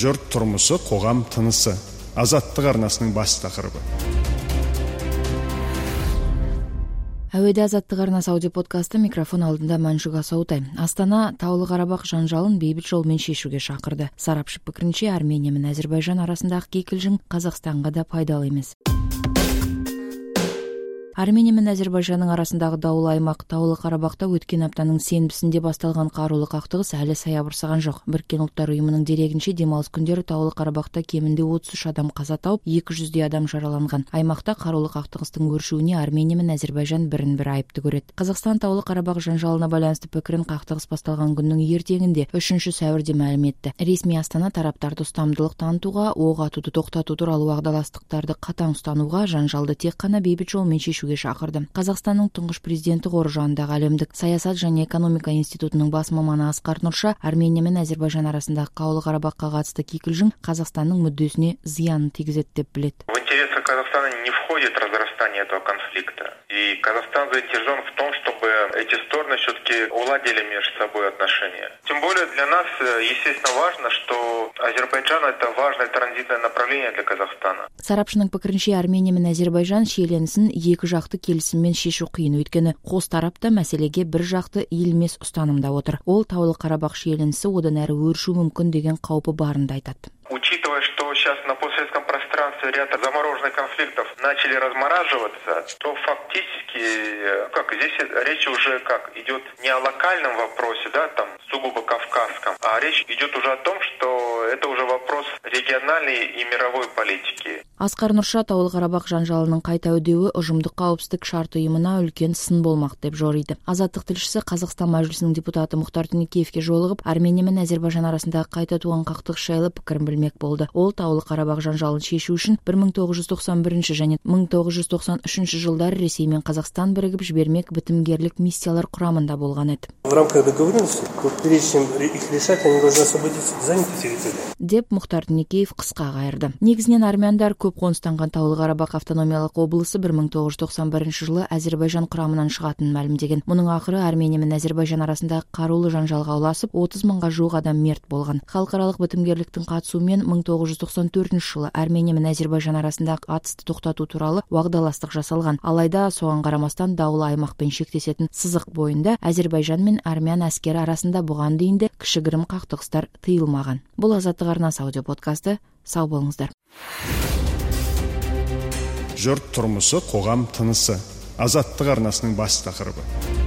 Жұрт тұрмысы, қоғам тынысы. Азаттық арнасының бас тақырыбы. Әуеде Азаттық арнасы аудиоподкасты, микрофон алдында Мәншүк Асаутай. Астана Таулы Қарабақ жанжалын бейбіт жолмен шешуге шақырды. Сарапшы пікірінше, Армения мен Әзербайжан арасындағы кикілжің Қазақстанға да пайдалы емес. Армения мен Әзербайжанның арасындағы даулы аймақ Таулы Қарабақта өткен аптаның сенбісінде басталған қарулы қақтығыс әлі саябырсыған жоқ. Біріккен ұлттар ұйымының дерегінше, демалыс күндері Таулы Қарабақта кемінде 33 адам қаза тауып, 200-дей адам жараланған. Аймақта қарулы қақтығыстың өршуіне Армения мен Әзербайжан бірін-бірі айыпты көреді. Қазақстан Таулы Қарабақ жанжалына байланысты пікірін қақтығыс басталған күннің ертеңінде 3 сәуірде мәлім етті. Ресми Астана тараптарды ұстамдылық танытуға, оқ атуды тоқтату туралы уағдаластықтарды қатаң ұстануға, жанжалды тек қана бейбіт жолмен шешуге шақырды. Қазақстанның тұңғыш президенті қоры жанындағы әлемдік саясат және экономика институтының бас маманы Асқар Нұрша, Армения мен Әзербайжан арасындағы Таулы Қарабаққа қатысты кикілжің Қазақстанның мүддесіне зиянын тигізеді деп біледі. В интересах Казахстана не входит разрастание этого конфликта. И Казахстан заинтересован в том, чтобы эти стороны все-таки уладили между собой отношения. Тем более для нас, естественно, важно, что Азербайджан — это важное транзитное направление для Казахстана. Сарапшының пікірінше, Армения мен Әзербайжан шиеленісін екі жақты келісіммен шешу қиын, өйткені қос тарап та мәселеге бір жақты иілмес ұстанымда отыр. Ол Таулы Қарабақ шиеленісі одан әрі өршу мүмкін деген қаупі барында айтады. Учитывая, что сейчас на постсоветском пространстве ряд замороженных конфликтов начали размораживаться, то фактически, здесь речь уже идет не о локальном вопросе, там сугубо кавказском, а речь идет уже о том, что это уже вопрос региональной и мировой политики. Асқар Нұрша Таулы Қарабақ жанжалының қайта өдеуі ұжымдық қауіпсіздік шарты ұйымына үлкен сын болмақ деп жориды. Азаттық тілшісі Қазақстан Мәжілісінің депутаты Мұхтар Тінікеевке жолығып, Армения мен Әзербайжан арасындағы қайта туған қақтығыс жайлы пікірін білмек болды. Ол Таулы Қарабақ жанжалын шешу үшін 1991 және 1993 жылдары Ресей мен Қазақстан бірігіп жібермек бітімгерлік миссиялар құрамында болған еді. В рамках договоренности, прежде чем их решать, они должны освободить занятые территории. Деп Мұхтар Тінікеев қысқа қайырды. Негізінен армяндар көп қоныстанған Таулы Қарабақ автономиялық облысы 1991 жылы Әзербайжан құрамынан шығатынын мәлімдеген. Мұның ақыры Армения мен Әзербайжан арасындағы қарулы жанжалға ұласып, 30 мыңға жуық адам мерт болған. Халықаралық бітімгерліктің қатысуымен 1994 жылы Армения мен Әзербайжан арасындағы атысты тоқтату туралы уағдаластық жасалған. Алайда соған қарамастан даулы аймақпен шектесетін сызық бойында Әзербайжан мен армян әскері арасында бұған дейін де кішігірім қақтығыстар тыйылмаған. Бұл Азаттық арнасы аудиоподкасты. Сау болыңыздар. Жұрт тұрмысы, қоғам тынысы. Азаттық арнасының бас тақырыбы.